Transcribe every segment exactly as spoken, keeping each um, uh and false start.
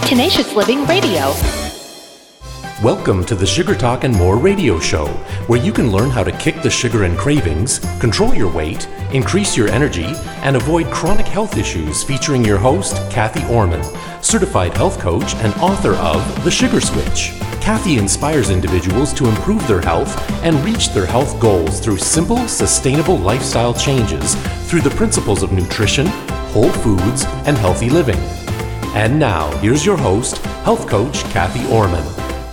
Tenacious Living Radio. Welcome to the Sugar Talk and More radio show, where you can learn how to kick the sugar and cravings, control your weight, increase your energy, and avoid chronic health issues, featuring your host, Kathy Orman, certified health coach and author of The Sugar Switch. Kathy inspires individuals to improve their health and reach their health goals through simple, sustainable lifestyle changes through the principles of nutrition, whole foods, and healthy living. And now, here's your host, health coach Kathy Orman.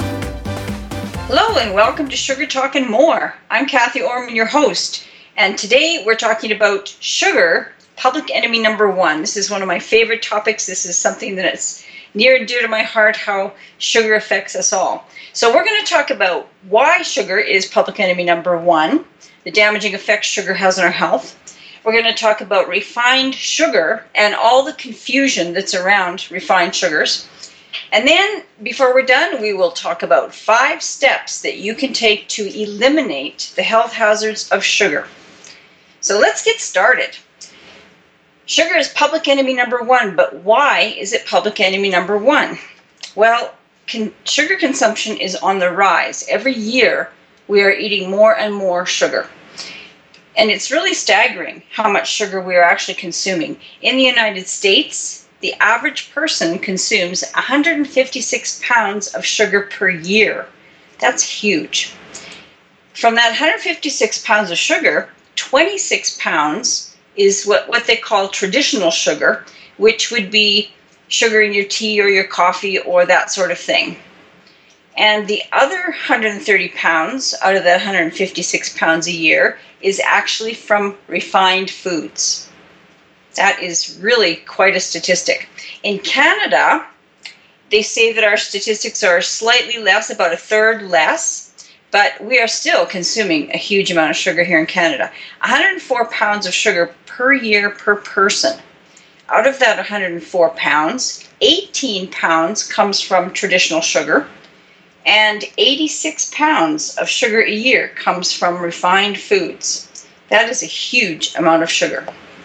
Hello and welcome to Sugar Talk and More. I'm Kathy Orman, your host, and today we're talking about sugar, public enemy number one. This is one of my favorite topics. This is something that is near and dear to my heart, how sugar affects us all. So we're going to talk about why sugar is public enemy number one, the damaging effects sugar has on our health. We're going to talk about refined sugar and all the confusion that's around refined sugars. And then, before we're done, we will talk about five steps that you can take to eliminate the health hazards of sugar. So let's get started. Sugar is public enemy number one, but why is it public enemy number one? Well, con- sugar consumption is on the rise. Every year, we are eating more and more sugar. And it's really staggering how much sugar we are actually consuming. In the United States, the average person consumes one hundred fifty-six pounds of sugar per year. That's huge. From that one hundred fifty-six pounds of sugar, twenty-six pounds is what, what they call traditional sugar, which would be sugar in your tea or your coffee or that sort of thing. And the other one hundred thirty pounds out of that one hundred fifty-six pounds a year is actually from refined foods. That is really quite a statistic. In Canada, they say that our statistics are slightly less, about a third less, but we are still consuming a huge amount of sugar here in Canada. one hundred four pounds of sugar per year per person. Out of that one hundred four pounds, eighteen pounds comes from traditional sugar, and eighty-six pounds of sugar a year comes from refined foods. That is a huge amount of sugar.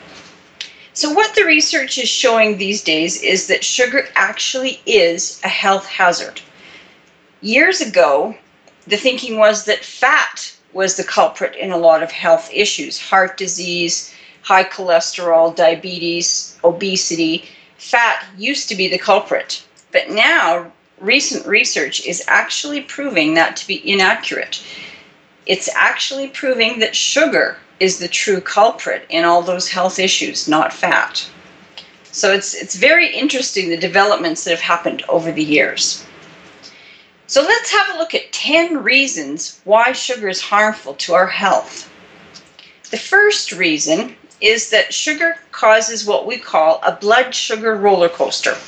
So what the research is showing these days is that sugar actually is a health hazard. Years ago, the thinking was that fat was the culprit in a lot of health issues, heart disease, high cholesterol, diabetes, obesity. Fat used to be the culprit, but now recent research is actually proving that to be inaccurate. It's actually proving that sugar is the true culprit in all those health issues, not fat. So it's it's very interesting, the developments that have happened over the years. So let's have a look at ten reasons why sugar is harmful to our health. The first reason is that sugar causes what we call a blood sugar roller coaster.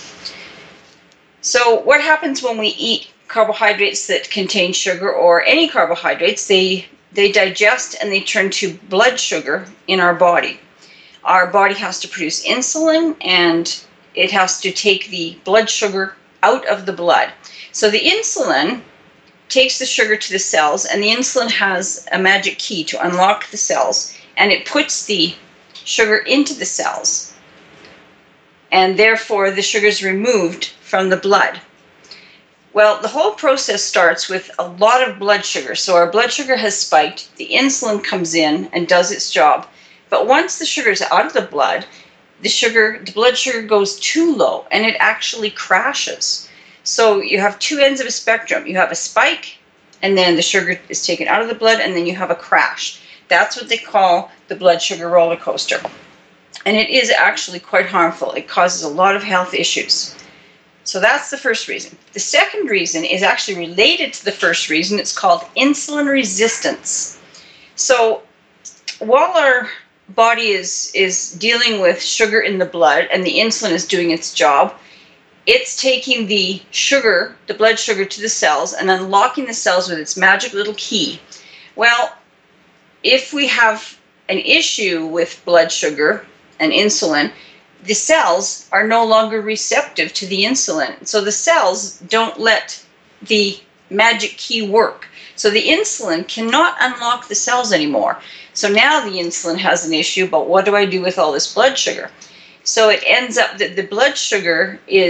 So what happens when we eat carbohydrates that contain sugar, or any carbohydrates? They they digest and they turn to blood sugar in our body. Our body has to produce insulin, and it has to take the blood sugar out of the blood. So the insulin takes the sugar to the cells, and the insulin has a magic key to unlock the cells, and it puts the sugar into the cells. And therefore, the sugar is removed from the blood. Well, the whole process starts with a lot of blood sugar. So our blood sugar has spiked, the insulin comes in and does its job. But once the sugar is out of the blood, the sugar, the blood sugar goes too low, and it actually crashes. So you have two ends of a spectrum. You have a spike, and then the sugar is taken out of the blood, and then you have a crash. That's what they call the blood sugar roller coaster. And it is actually quite harmful. It causes a lot of health issues. So that's the first reason. The second reason is actually related to the first reason. It's called insulin resistance. So while our body is, is dealing with sugar in the blood and the insulin is doing its job, it's taking the sugar, the blood sugar, to the cells and unlocking the cells with its magic little key. Well, if we have an issue with blood sugar and insulin, the cells are no longer receptive to the insulin. So the cells don't let the magic key work. So the insulin cannot unlock the cells anymore. So now the insulin has an issue, but what do I do with all this blood sugar? So it ends up that the blood sugar is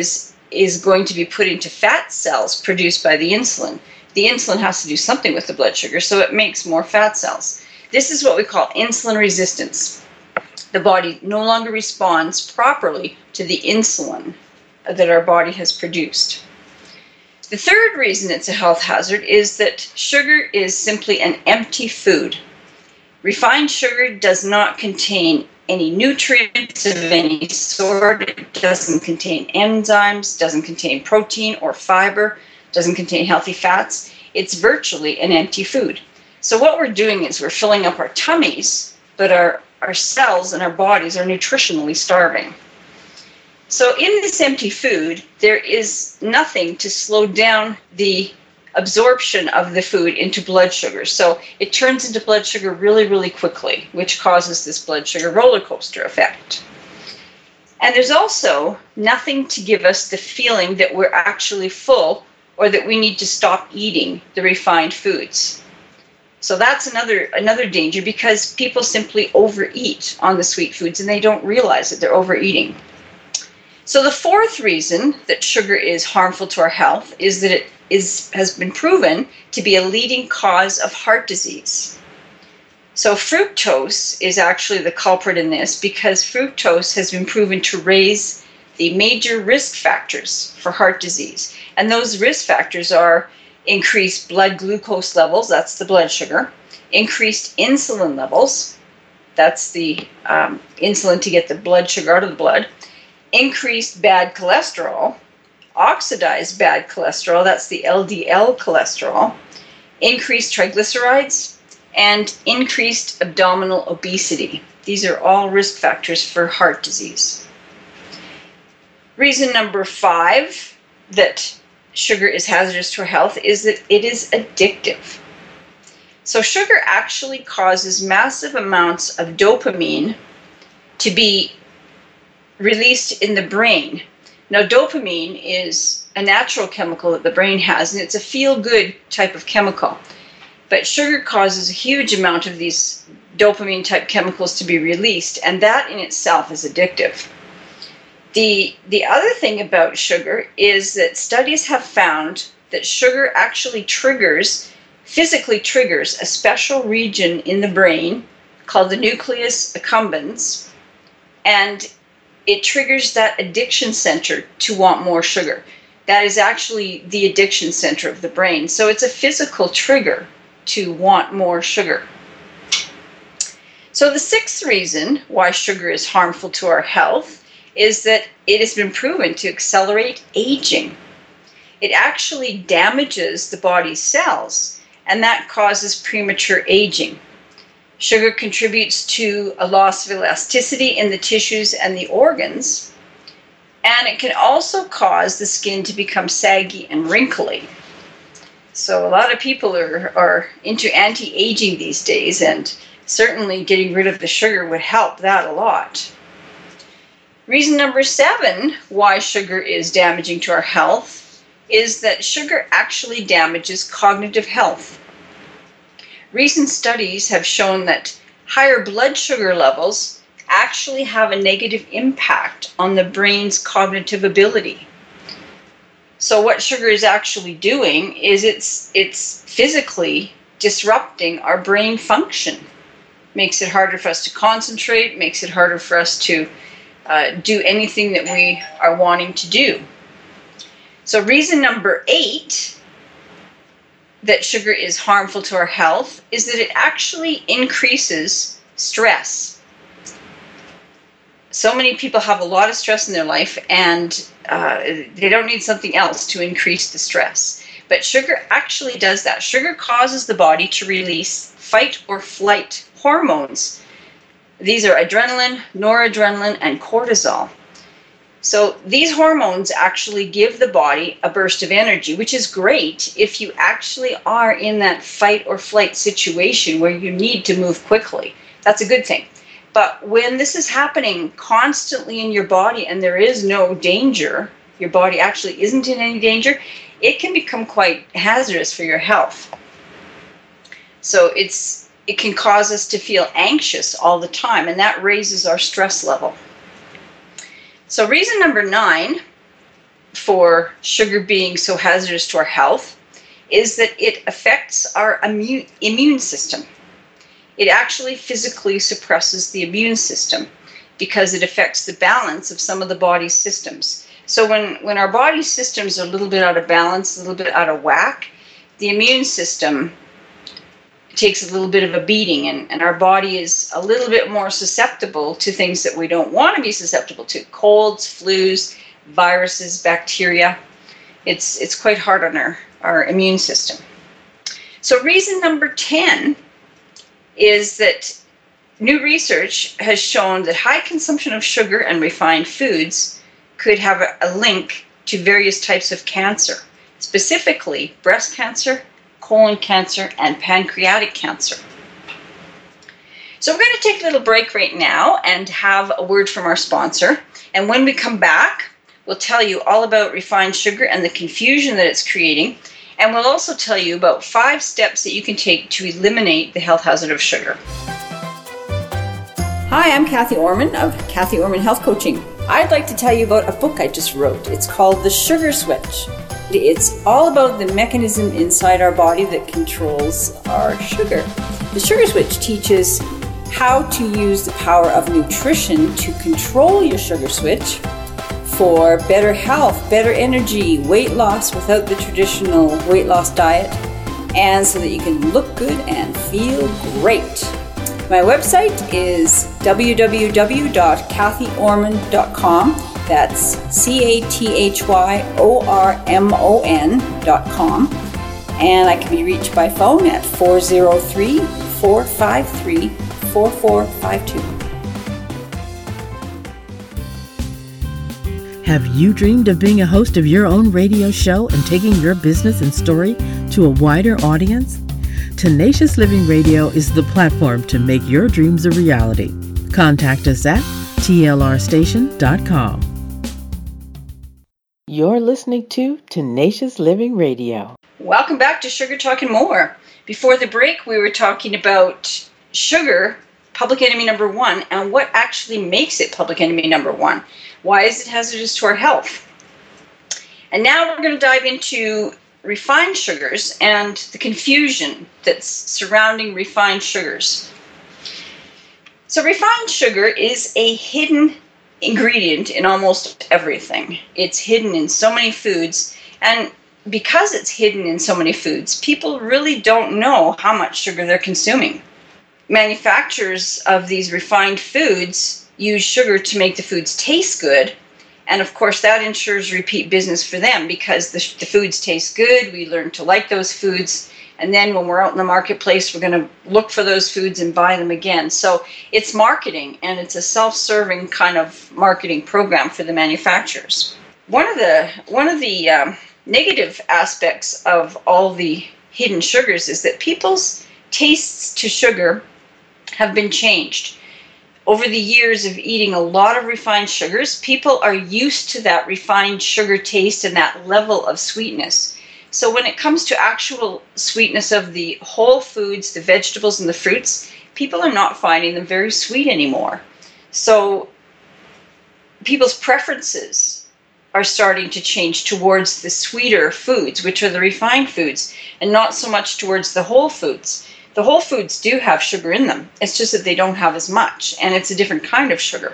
is going to be put into fat cells produced by the insulin. The insulin has to do something with the blood sugar, so it makes more fat cells. This is what we call insulin resistance. The body no longer responds properly to the insulin that our body has produced. The third reason it's a health hazard is that sugar is simply an empty food. Refined sugar does not contain any nutrients of any sort. It doesn't contain enzymes, doesn't contain protein or fiber, doesn't contain healthy fats. It's virtually an empty food. So what we're doing is we're filling up our tummies, but our, our cells and our bodies are nutritionally starving. So in this empty food, there is nothing to slow down the absorption of the food into blood sugar. So it turns into blood sugar really, really quickly, which causes this blood sugar roller coaster effect. And there's also nothing to give us the feeling that we're actually full or that we need to stop eating the refined foods. So that's another another danger, because people simply overeat on the sweet foods and they don't realize that they're overeating. So the fourth reason that sugar is harmful to our health is that it is has been proven to be a leading cause of heart disease. So fructose is actually the culprit in this, because fructose has been proven to raise the major risk factors for heart disease. And those risk factors are increased blood glucose levels, that's the blood sugar, increased insulin levels, that's the um, insulin to get the blood sugar out of the blood, increased bad cholesterol, oxidized bad cholesterol, that's the L D L cholesterol, increased triglycerides, and increased abdominal obesity. These are all risk factors for heart disease. Reason number five that sugar is hazardous to our health is that it is addictive. So sugar actually causes massive amounts of dopamine to be released in the brain. Now, dopamine is a natural chemical that the brain has, and it's a feel-good type of chemical. But sugar causes a huge amount of these dopamine-type chemicals to be released, and that in itself is addictive. The, the other thing about sugar is that studies have found that sugar actually triggers, physically triggers, a special region in the brain called the nucleus accumbens, and it triggers that addiction center to want more sugar. That is actually the addiction center of the brain. So it's a physical trigger to want more sugar. So the sixth reason why sugar is harmful to our health is that it has been proven to accelerate aging. It actually damages the body's cells, and that causes premature aging. Sugar contributes to a loss of elasticity in the tissues and the organs, and it can also cause the skin to become saggy and wrinkly. So a lot of people are, are into anti-aging these days, and certainly getting rid of the sugar would help that a lot. Reason number seven why sugar is damaging to our health is that sugar actually damages cognitive health. Recent studies have shown that higher blood sugar levels actually have a negative impact on the brain's cognitive ability. So what sugar is actually doing is it's it's physically disrupting our brain function. Makes it harder for us to concentrate, makes it harder for us to uh, do anything that we are wanting to do. So reason number eight that sugar is harmful to our health is that it actually increases stress. So many people have a lot of stress in their life, and uh, they don't need something else to increase the stress. But sugar actually does that. Sugar causes the body to release fight or flight hormones. These are adrenaline, noradrenaline, and cortisol. So these hormones actually give the body a burst of energy, which is great if you actually are in that fight or flight situation where you need to move quickly. That's a good thing. But when this is happening constantly in your body and there is no danger, your body actually isn't in any danger, it can become quite hazardous for your health. So it's it can cause us to feel anxious all the time, and that raises our stress level. So reason number nine for sugar being so hazardous to our health is that it affects our immune, immune system. It actually physically suppresses the immune system because it affects the balance of some of the body's systems. So when, when our body systems are a little bit out of balance, a little bit out of whack, the immune system takes a little bit of a beating, and, and our body is a little bit more susceptible to things that we don't want to be susceptible to. Colds, flus, viruses, bacteria. It's it's quite hard on our, our immune system. So reason number ten is that new research has shown that high consumption of sugar and refined foods could have a, a link to various types of cancer, specifically breast cancer, colon cancer, and pancreatic cancer. So we're going to take a little break right now and have a word from our sponsor. And when we come back, we'll tell you all about refined sugar and the confusion that it's creating. And we'll also tell you about five steps that you can take to eliminate the health hazard of sugar. Hi, I'm Kathy Orman of Kathy Orman Health Coaching. I'd like to tell you about a book I just wrote. It's called The Sugar Switch. It's all about the mechanism inside our body that controls our sugar. The Sugar Switch teaches how to use the power of nutrition to control your sugar switch for better health, better energy, weight loss without the traditional weight loss diet, and so that you can look good and feel great. My website is w w w dot kathy orman dot com. That's C A T H Y O R M O N dot com. And I can be reached by phone at four oh three, four five three, four four five two. Have you dreamed of being a host of your own radio show and taking your business and story to a wider audience? Tenacious Living Radio is the platform to make your dreams a reality. Contact us at T L R station dot com. You're listening to Tenacious Living Radio. Welcome back to Sugar Talking More. Before the break, we were talking about sugar, public enemy number one, and what actually makes it public enemy number one. Why is it hazardous to our health? And now we're going to dive into refined sugars and the confusion that's surrounding refined sugars. So refined sugar is a hidden ingredient in almost everything. It's hidden in so many foods, and because it's hidden in so many foods, people really don't know how much sugar they're consuming. Manufacturers of these refined foods use sugar to make the foods taste good, and of course that ensures repeat business for them because the, the foods taste good, we learn to like those foods, and then when we're out in the marketplace, we're going to look for those foods and buy them again. So it's marketing, and it's a self-serving kind of marketing program for the manufacturers. One of the one of the um, negative aspects of all the hidden sugars is that people's tastes to sugar have been changed. Over the years of eating a lot of refined sugars, people are used to that refined sugar taste and that level of sweetness. So when it comes to actual sweetness of the whole foods, the vegetables and the fruits, people are not finding them very sweet anymore. So people's preferences are starting to change towards the sweeter foods, which are the refined foods, and not so much towards the whole foods. The whole foods do have sugar in them. It's just that they don't have as much, and it's a different kind of sugar.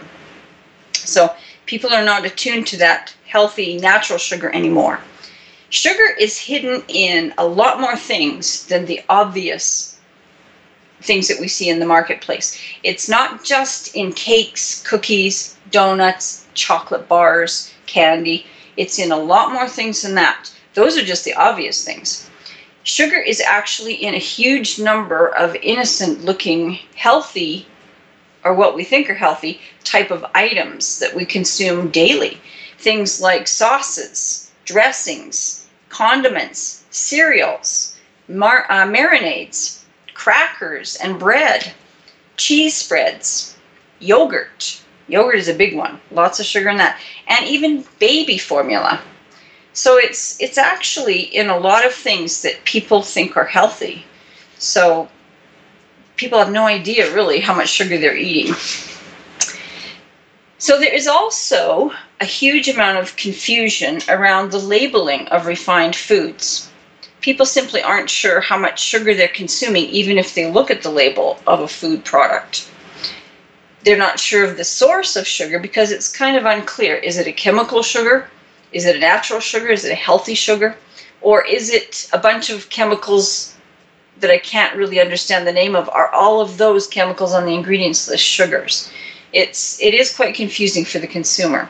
So people are not attuned to that healthy, natural sugar anymore. Sugar is hidden in a lot more things than the obvious things that we see in the marketplace. It's not just in cakes, cookies, donuts, chocolate bars, candy. It's in a lot more things than that. Those are just the obvious things. Sugar is actually in a huge number of innocent-looking, healthy, or what we think are healthy, type of items that we consume daily. Things like sauces, dressings, condiments, cereals, mar- uh, marinades, crackers and bread, cheese spreads, yogurt. Yogurt is a big one. Lots of sugar in that. And even baby formula. So it's it's actually in a lot of things that people think are healthy. So people have no idea really how much sugar they're eating. So there is also a huge amount of confusion around the labeling of refined foods. People simply aren't sure how much sugar they're consuming, even if they look at the label of a food product. They're not sure of the source of sugar because it's kind of unclear. Is it a chemical sugar? Is it a natural sugar? Is it a healthy sugar? Or is it a bunch of chemicals that I can't really understand the name of? Are all of those chemicals on the ingredients list sugars? It's, it is quite confusing for the consumer.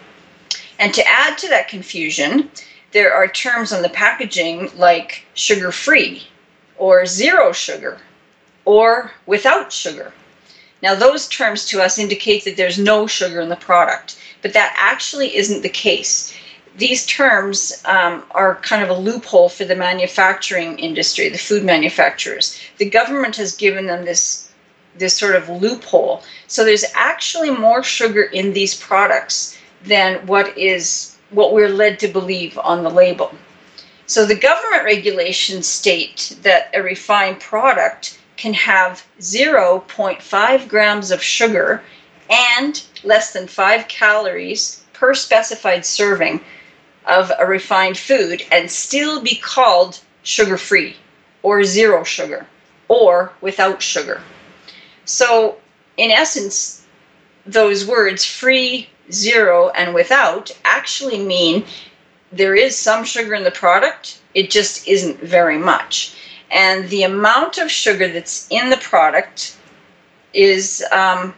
And to add to that confusion, there are terms on the packaging like sugar-free or zero sugar or without sugar. Now, those terms to us indicate that there's no sugar in the product, but that actually isn't the case. These terms um, are kind of a loophole for the manufacturing industry, the food manufacturers. The government has given them this, this sort of loophole. So there's actually more sugar in these products than what is what we're led to believe on the label. So the government regulations state that a refined product can have zero point five grams of sugar and less than five calories per specified serving of a refined food and still be called sugar-free or zero sugar or without sugar. So in essence, those words free, zero, and without actually mean there is some sugar in the product, it just isn't very much. And the amount of sugar that's in the product is um,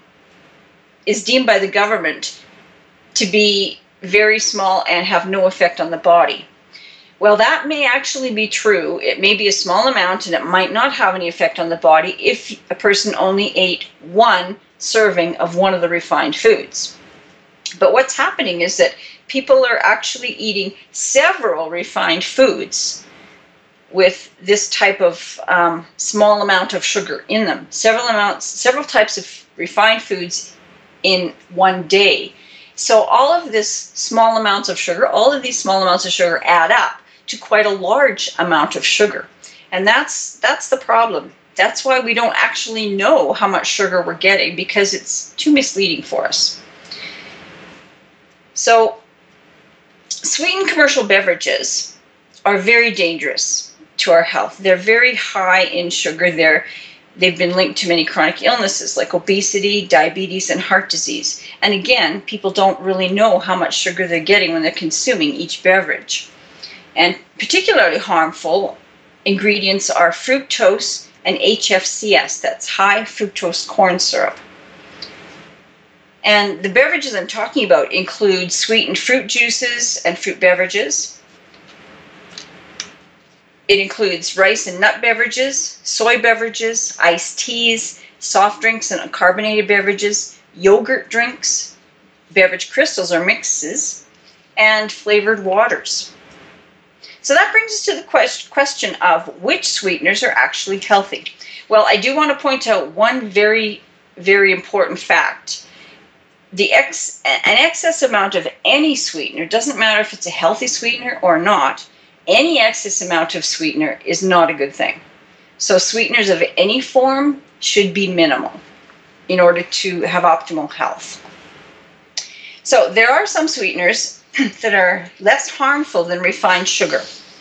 is deemed by the government to be very small and have no effect on the body. Well, that may actually be true. It may be a small amount and it might not have any effect on the body if a person only ate one serving of one of the refined foods. But what's happening is that people are actually eating several refined foods with this type of um, small amount of sugar in them. Several amounts, several types of refined foods in one day. So all of this small amounts of sugar, all of these small amounts of sugar add up to quite a large amount of sugar. And that's that's the problem. That's why we don't actually know how much sugar we're getting, because it's too misleading for us. So sweetened commercial beverages are very dangerous to our health. They're very high in sugar. They're, they've been linked to many chronic illnesses like obesity, diabetes, and heart disease. And again, people don't really know how much sugar they're getting when they're consuming each beverage. And particularly harmful ingredients are fructose and H F C S, that's high fructose corn syrup. And the beverages I'm talking about include sweetened fruit juices and fruit beverages. It includes rice and nut beverages, soy beverages, iced teas, soft drinks and carbonated beverages, yogurt drinks, beverage crystals or mixes, and flavored waters. So that brings us to the quest- question of which sweeteners are actually healthy. Well, I do want to point out one very, very important fact. The ex- an excess amount of any sweetener, doesn't matter if it's a healthy sweetener or not, any excess amount of sweetener is not a good thing. So sweeteners of any form should be minimal in order to have optimal health. So there are some sweeteners that are less harmful than refined sugar.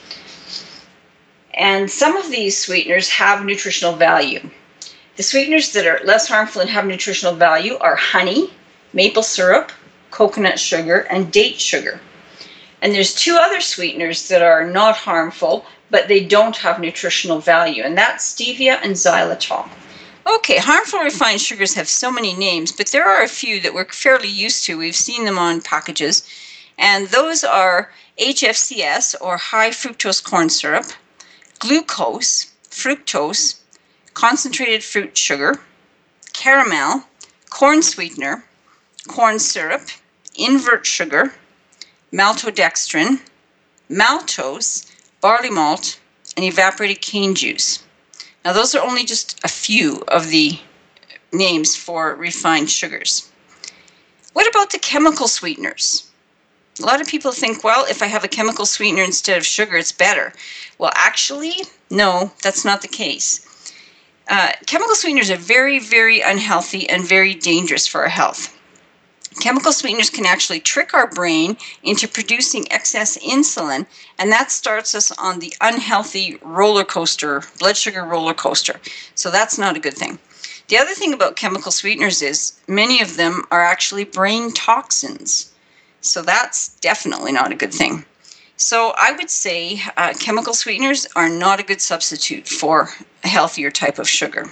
And some of these sweeteners have nutritional value. The sweeteners that are less harmful and have nutritional value are honey, maple syrup, coconut sugar, and date sugar. And there's two other sweeteners that are not harmful, but they don't have nutritional value, and that's stevia and xylitol. Okay, harmful refined sugars have so many names, but there are a few that we're fairly used to. We've seen them on packages, and those are H F C S, or high fructose corn syrup, glucose, fructose, concentrated fruit sugar, caramel, corn sweetener, corn syrup, invert sugar, maltodextrin, maltose, barley malt, and evaporated cane juice. Now, those are only just a few of the names for refined sugars. What about the chemical sweeteners? A lot of people think, well, if I have a chemical sweetener instead of sugar, it's better. Well, actually, no, that's not the case. Uh, chemical sweeteners are very, very unhealthy and very dangerous for our health. Chemical sweeteners can actually trick our brain into producing excess insulin, and that starts us on the unhealthy roller coaster, blood sugar roller coaster. So that's not a good thing. The other thing about chemical sweeteners is many of them are actually brain toxins. So that's definitely not a good thing. So I would say uh, chemical sweeteners are not a good substitute for a healthier type of sugar.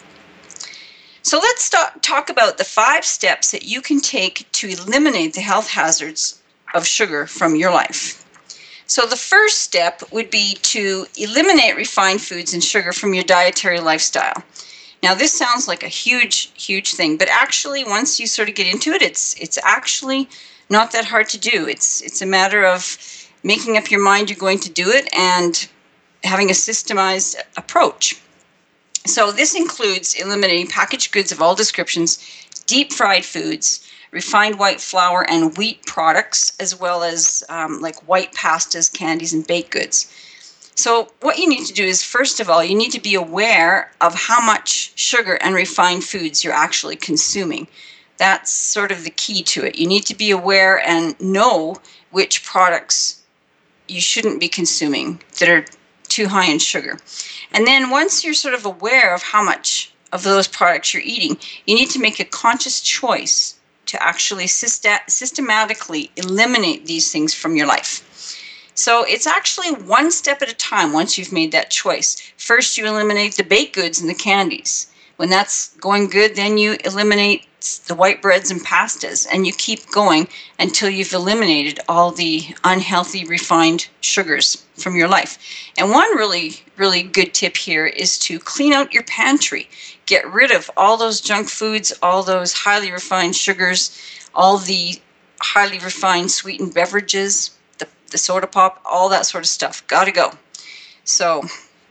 So let's start, talk about the five steps that you can take to eliminate the health hazards of sugar from your life. So the first step would be to eliminate refined foods and sugar from your dietary lifestyle. Now this sounds like a huge, huge thing, but actually once you sort of get into it, it's it's actually not that hard to do. It's it's a matter of making up your mind you're going to do it and having a systemized approach. So this includes eliminating packaged goods of all descriptions, deep fried foods, refined white flour and wheat products, as well as um, like white pastas, candies, and baked goods. So what you need to do is, first of all, you need to be aware of how much sugar and refined foods you're actually consuming. That's sort of the key to it. You need to be aware and know which products you shouldn't be consuming that are too high in sugar. And then once you're sort of aware of how much of those products you're eating, you need to make a conscious choice to actually syst- systematically eliminate these things from your life. So it's actually one step at a time once you've made that choice. First, you eliminate the baked goods and the candies. When that's going good, then you eliminate the white breads and pastas, and you keep going until you've eliminated all the unhealthy refined sugars from your life. And one really, really good tip here is to clean out your pantry. Get rid of all those junk foods, all those highly refined sugars, all the highly refined sweetened beverages, the, the soda pop, all that sort of stuff. Gotta go. So,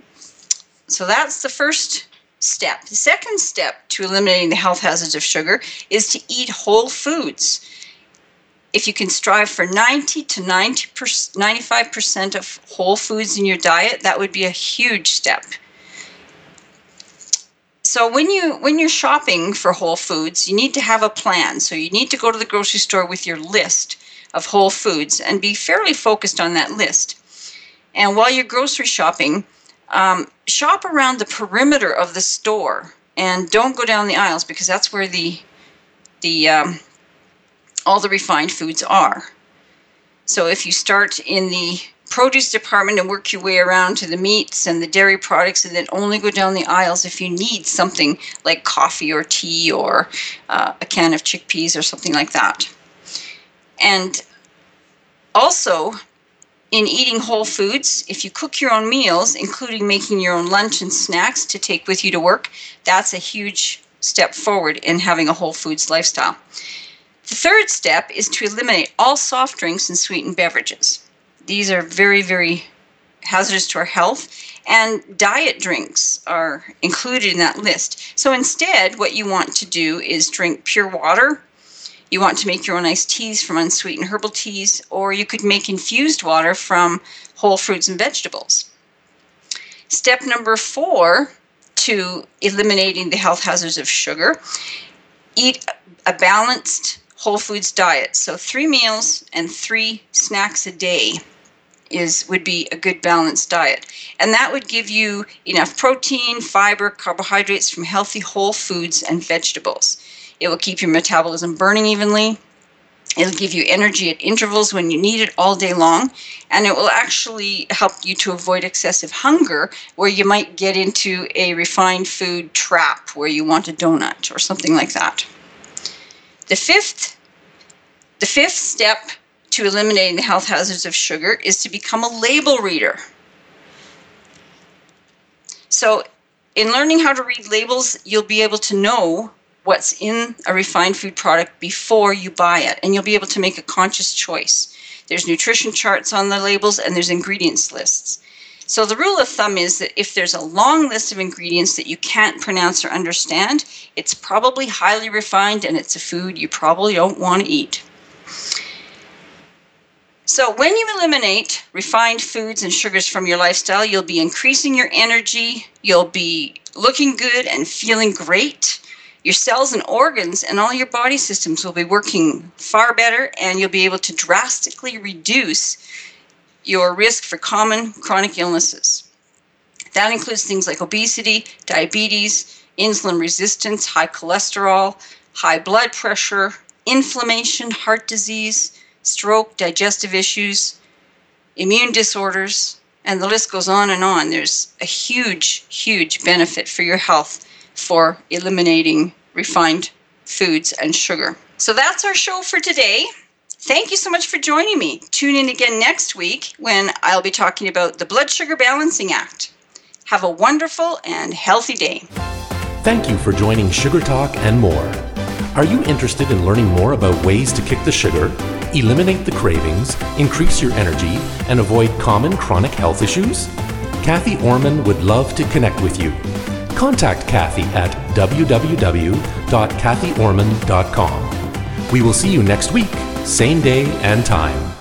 so that's the first step. The second step to eliminating the health hazards of sugar is to eat whole foods. If you can strive for ninety to ninety-five percent of whole foods in your diet, that would be a huge step. So when you when you're shopping for whole foods, you need to have a plan. So you need to go to the grocery store with your list of whole foods and be fairly focused on that list. And while you're grocery shopping, Um, shop around the perimeter of the store and don't go down the aisles, because that's where the the um, all the refined foods are. So if you start in the produce department and work your way around to the meats and the dairy products, and then only go down the aisles if you need something like coffee or tea or uh, a can of chickpeas or something like that. And also, in eating whole foods, if you cook your own meals, including making your own lunch and snacks to take with you to work, that's a huge step forward in having a whole foods lifestyle. The third step is to eliminate all soft drinks and sweetened beverages. These are very, very hazardous to our health, and diet drinks are included in that list. So instead, what you want to do is drink pure water. You want to make your own iced teas from unsweetened herbal teas, or you could make infused water from whole fruits and vegetables. Step number four to eliminating the health hazards of sugar: eat a balanced whole foods diet. So three meals and three snacks a day is would be a good balanced diet. And that would give you enough protein, fiber, carbohydrates from healthy whole foods and vegetables. It will keep your metabolism burning evenly. It'll give you energy at intervals when you need it all day long. And it will actually help you to avoid excessive hunger, where you might get into a refined food trap where you want a donut or something like that. The fifth, the fifth step to eliminating the health hazards of sugar is to become a label reader. So in learning how to read labels, you'll be able to know what's in a refined food product before you buy it, and you'll be able to make a conscious choice. There's nutrition charts on the labels, and there's ingredients lists. So the rule of thumb is that if there's a long list of ingredients that you can't pronounce or understand, it's probably highly refined, and it's a food you probably don't want to eat. So when you eliminate refined foods and sugars from your lifestyle, you'll be increasing your energy, you'll be looking good and feeling great. Your cells and organs and all your body systems will be working far better, and you'll be able to drastically reduce your risk for common chronic illnesses. That includes things like obesity, diabetes, insulin resistance, high cholesterol, high blood pressure, inflammation, heart disease, stroke, digestive issues, immune disorders, and the list goes on and on. There's a huge, huge benefit for your health for eliminating refined foods and sugar. So that's our show for today. Thank you so much for joining me. Tune in again next week when I'll be talking about the Blood Sugar Balancing Act. Have a wonderful and healthy day. Thank you for joining Sugar Talk and More. Are you interested in learning more about ways to kick the sugar, eliminate the cravings, increase your energy, and avoid common chronic health issues? Kathy Orman would love to connect with you. Contact Kathy at w w w dot kathy orman dot com. We will see you next week, same day and time.